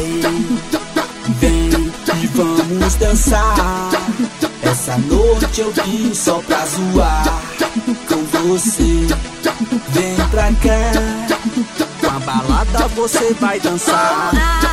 Vai, vem e vamos dançar. Essa noite eu vim só pra zoar com você. Vem pra cá, com a balada você vai dançar.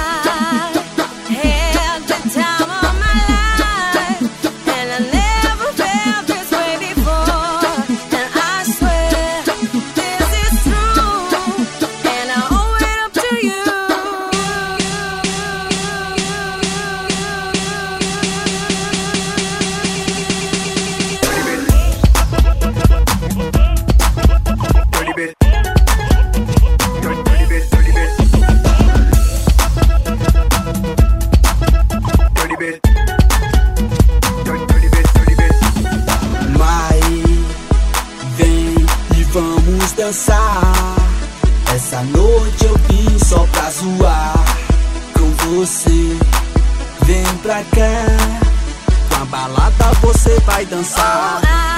Vamos dançar. Essa noite eu vim só pra zoar com você. Vem pra cá, com a balada você vai dançar.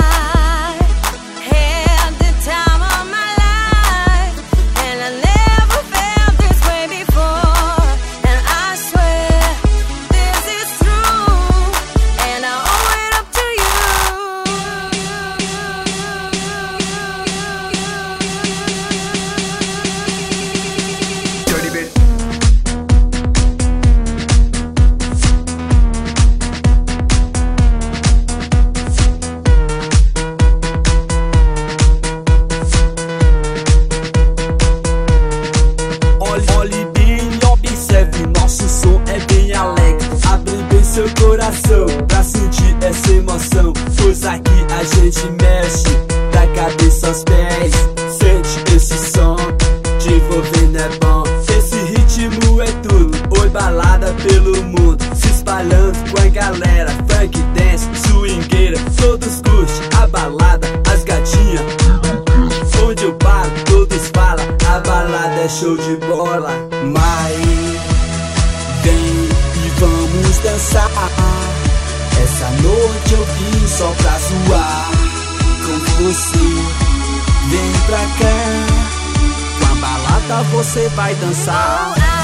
Olhe bem e observe, nosso som é bem alegre. Abre bem seu coração pra sentir essa emoção, pois aqui a gente mexe da cabeça aos pés. Sente esse som, te envolvendo é bom. Esse ritmo é tudo, oi balada pelo mundo, se espalhando com a galera. Funk, dance, swingueira, todos curtem a balada, as gatinhas. Onde eu paro, todos falam, a balada é show de bola. Mas vem e vamos dançar. Essa noite eu vim só pra zoar com você. Vem pra cá, com a balada você vai dançar.